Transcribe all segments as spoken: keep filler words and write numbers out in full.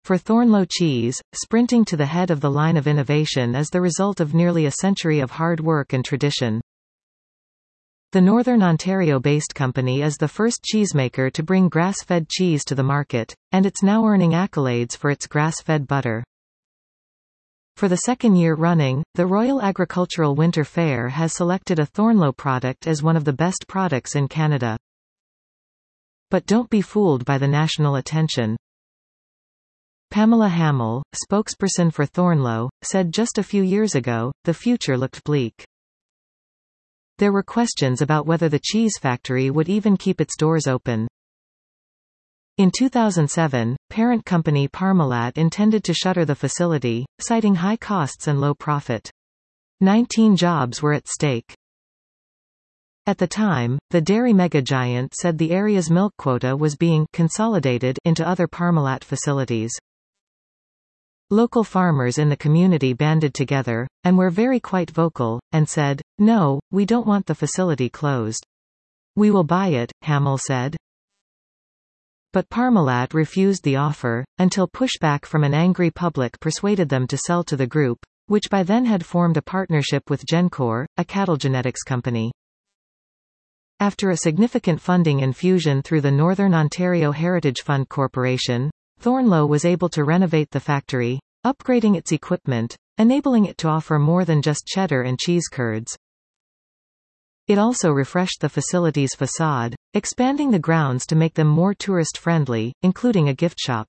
For Thornlow cheese, sprinting to the head of the line of innovation is the result of nearly a century of hard work and tradition. The Northern Ontario-based company is the first cheesemaker to bring grass-fed cheese to the market, and it's now earning accolades for its grass-fed butter. For the second year running, the Royal Agricultural Winter Fair has selected a Thornlow product as one of the best products in Canada. But don't be fooled by the national attention. Pamela Hamill, spokesperson for Thornlow, said just a few years ago, the future looked bleak. There were questions about whether the cheese factory would even keep its doors open. In two thousand seven, parent company Parmalat intended to shutter the facility, citing high costs and low profit. Nineteen jobs were at stake. At the time, the dairy megagiant said the area's milk quota was being consolidated into other Parmalat facilities. Local farmers in the community banded together, and were very quite vocal, and said, "No, we don't want the facility closed. We will buy it," Hamill said. But Parmalat refused the offer, until pushback from an angry public persuaded them to sell to the group, which by then had formed a partnership with GenCore, a cattle genetics company. After a significant funding infusion through the Northern Ontario Heritage Fund Corporation, Thornlow was able to renovate the factory, upgrading its equipment, enabling it to offer more than just cheddar and cheese curds. It also refreshed the facility's facade, expanding the grounds to make them more tourist-friendly, including a gift shop.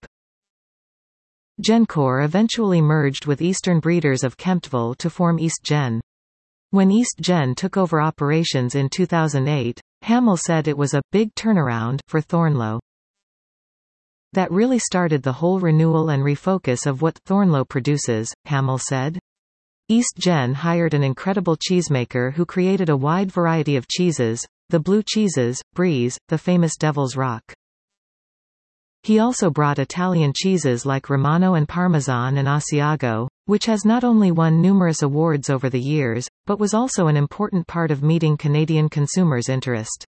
GenCore eventually merged with Eastern Breeders of Kemptville to form EastGen. When EastGen took over operations in two thousand eight, Hamill said it was a big turnaround for Thornlow. That really started the whole renewal and refocus of what Thornlow produces, Hamill said. EastGen hired an incredible cheesemaker who created a wide variety of cheeses, the blue cheeses, Brie, the famous Devil's Rock. He also brought Italian cheeses like Romano and Parmesan and Asiago, which has not only won numerous awards over the years, but was also an important part of meeting Canadian consumers' interest.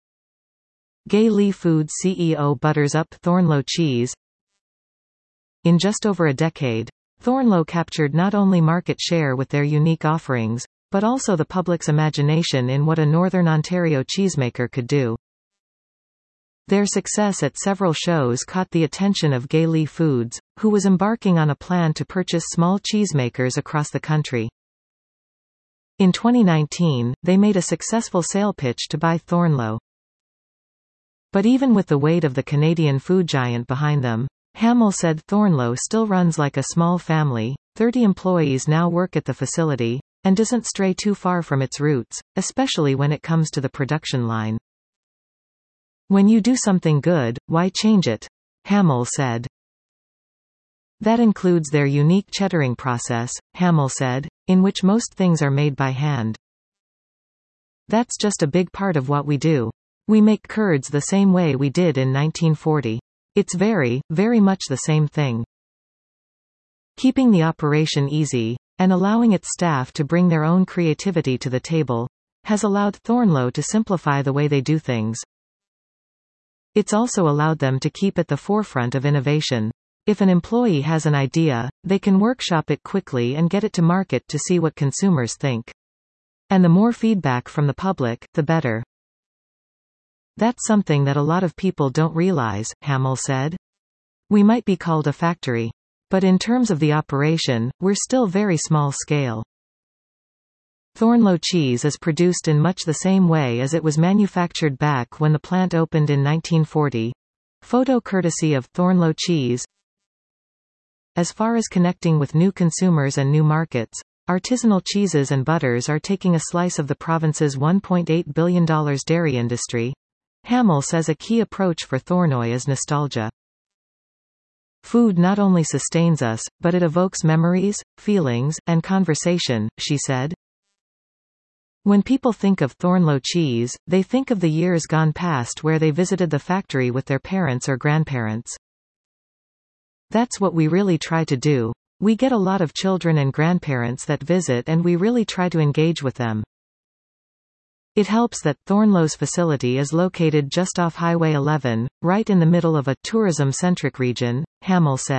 Gay Lea Foods C E O butters up Thornlow cheese. In just over a decade, Thornlow captured not only market share with their unique offerings, but also the public's imagination in what a Northern Ontario cheesemaker could do. Their success at several shows caught the attention of Gay Lea Foods, who was embarking on a plan to purchase small cheesemakers across the country. In twenty nineteen, they made a successful sale pitch to buy Thornlow. But even with the weight of the Canadian food giant behind them, Hamill said Thornlow still runs like a small family. thirty employees now work at the facility, and doesn't stray too far from its roots, especially when it comes to the production line. "When you do something good, why change it?" Hamill said. That includes their unique cheddaring process, Hamill said, in which most things are made by hand. "That's just a big part of what we do. We make curds the same way we did in nineteen forty. It's very, very much the same thing." Keeping the operation easy, and allowing its staff to bring their own creativity to the table, has allowed Thornlow to simplify the way they do things. It's also allowed them to keep at the forefront of innovation. If an employee has an idea, they can workshop it quickly and get it to market to see what consumers think. And the more feedback from the public, the better. "That's something that a lot of people don't realize," Hamill said. "We might be called a factory. But in terms of the operation, we're still very small scale." Thornlow cheese is produced in much the same way as it was manufactured back when the plant opened in nineteen forty. Photo courtesy of Thornlow cheese. As far as connecting with new consumers and new markets, artisanal cheeses and butters are taking a slice of the province's one point eight billion dollars dairy industry. Hamill says a key approach for Thornlow is nostalgia. "Food not only sustains us, but it evokes memories, feelings, and conversation," she said. When people think of Thornlow cheese, they think of the years gone past where they visited the factory with their parents or grandparents. That's what we really try to do. We get a lot of children and grandparents that visit and we really try to engage with them. It helps that Thornlow's facility is located just off Highway eleven, right in the middle of a tourism-centric region, Hamill said,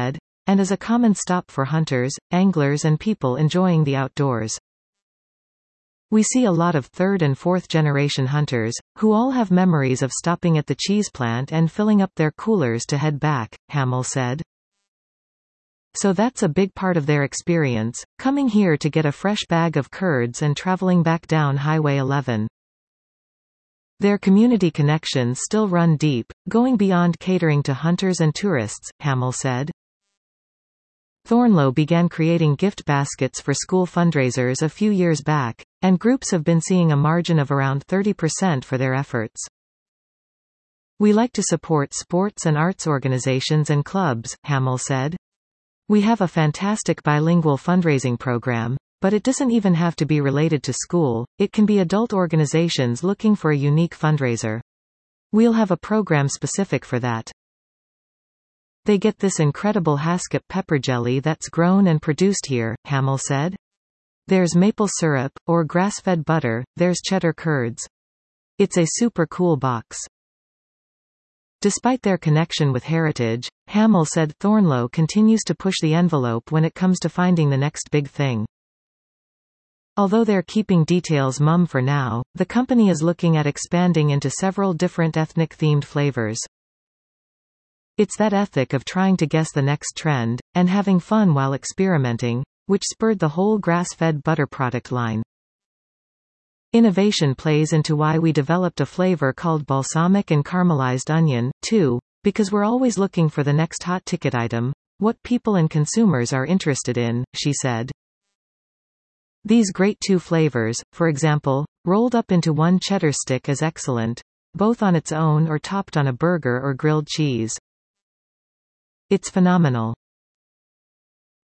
and is a common stop for hunters, anglers and people enjoying the outdoors. We see a lot of third and fourth generation hunters, who all have memories of stopping at the cheese plant and filling up their coolers to head back, Hamill said. So that's a big part of their experience, coming here to get a fresh bag of curds and traveling back down Highway eleven. Their community connections still run deep, going beyond catering to hunters and tourists, Hamill said. Thornlow began creating gift baskets for school fundraisers a few years back, and groups have been seeing a margin of around thirty percent for their efforts. We like to support sports and arts organizations and clubs, Hamill said. We have a fantastic bilingual fundraising program, but it doesn't even have to be related to school, it can be adult organizations looking for a unique fundraiser. We'll have a program specific for that. They get this incredible Haskip pepper jelly that's grown and produced here, Hamill said. There's maple syrup, or grass-fed butter, there's cheddar curds. It's a super cool box. Despite their connection with heritage, Hamill said Thornlow continues to push the envelope when it comes to finding the next big thing. Although they're keeping details mum for now, the company is looking at expanding into several different ethnic-themed flavors. It's that ethic of trying to guess the next trend, and having fun while experimenting, which spurred the whole grass-fed butter product line. Innovation plays into why we developed a flavor called balsamic and caramelized onion, too, because we're always looking for the next hot ticket item, what people and consumers are interested in, she said. These great two flavors, for example, rolled up into one cheddar stick is excellent, both on its own or topped on a burger or grilled cheese. It's phenomenal.